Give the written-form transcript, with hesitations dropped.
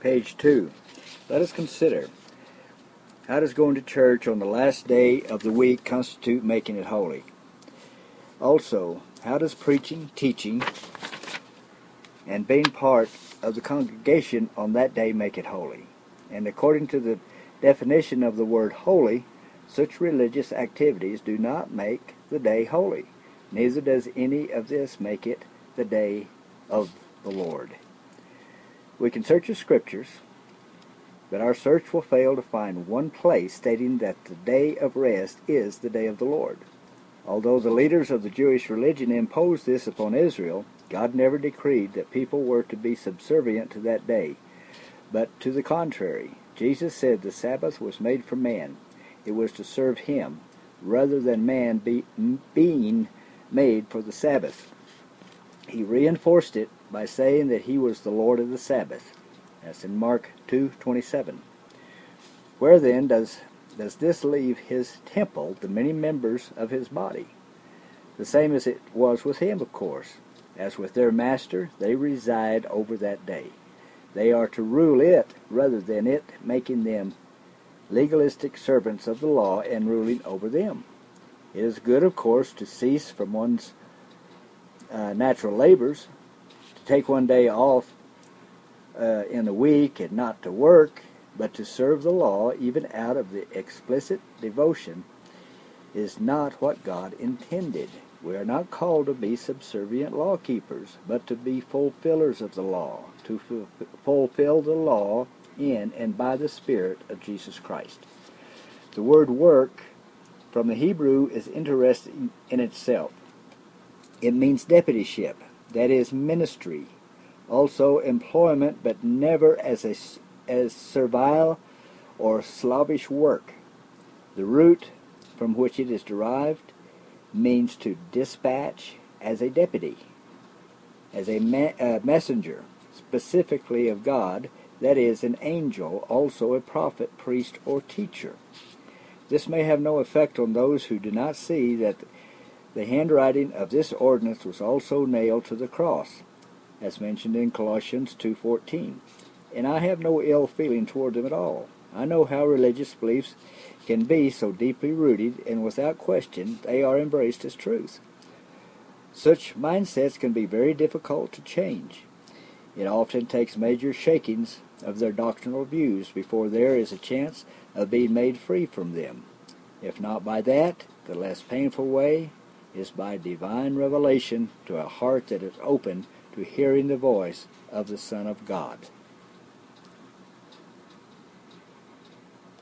Page 2. Let us consider, how does going to church on the last day of the week constitute making it holy? Also, how does preaching, teaching, and being part of the congregation on that day make it holy? And according to the definition of the word holy, such religious activities do not make the day holy. Neither does any of this make it the day of the Lord. We can search the Scriptures, but our search will fail to find one place stating that the day of rest is the day of the Lord. Although the leaders of the Jewish religion imposed this upon Israel, God never decreed that people were to be subservient to that day. But to the contrary, Jesus said the Sabbath was made for man. It was to serve him, rather than man being made for the Sabbath. He reinforced it by saying that he was the Lord of the Sabbath. That's in Mark 2:27. Where then does this leave his temple, the many members of his body? The same as it was with him, of course. As with their master, they reside over that day. They are to rule it rather than it making them legalistic servants of the law and ruling over them. It is good, of course, to cease from one's natural labors, to take one day off in a week and not to work, but to serve the law even out of the explicit devotion is not what God intended. We are not called to be subservient law keepers, but to be fulfillers of the law, to fulfill the law in and by the Spirit of Jesus Christ. The word work from the Hebrew is interesting in itself. It means deputyship, that is ministry, also employment, but never as servile or slavish work. The root from which it is derived means to dispatch as a deputy, as a messenger, specifically of God, that is, an angel, also a prophet, priest, or teacher. This may have no effect on those who do not see that the handwriting of this ordinance was also nailed to the cross, as mentioned in Colossians 2:14. And I have no ill feeling toward them at all. I know how religious beliefs can be so deeply rooted, and without question they are embraced as truth. Such mindsets can be very difficult to change. It often takes major shakings of their doctrinal views before there is a chance of being made free from them. If not by that, the less painful way is by divine revelation to a heart that is open to hearing the voice of the Son of God.